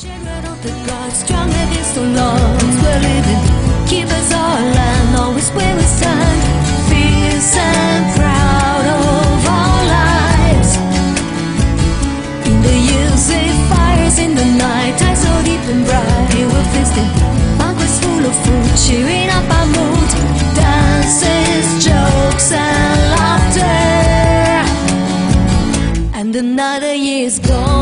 Children of the gods, strong against the laws we're living. Keep us our land, always where we stand. Fierce and proud of our lives. In the years it fires in the night, eyes so deep and bright. We're feasting, banquets full of food, cheering up our mood. Dances, jokes and laughter. And another year's gone.